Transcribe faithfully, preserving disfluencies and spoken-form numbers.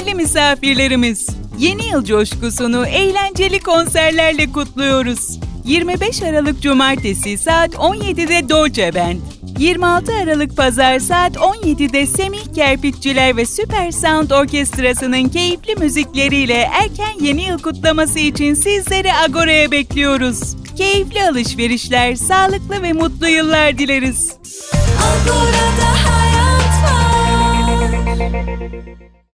değerli misafirlerimiz, yeni yıl coşkusunu eğlenceli konserlerle kutluyoruz. yirmi beş Aralık Cumartesi saat on yedide Dolce Band, yirmi altı Aralık Pazar saat on yedide Semih Kerpiççiler ve Süper Sound Orkestrası'nın keyifli müzikleriyle erken yeni yıl kutlaması için sizleri Agora'ya bekliyoruz. Keyifli alışverişler, sağlıklı ve mutlu yıllar dileriz. Agora'da hayat var.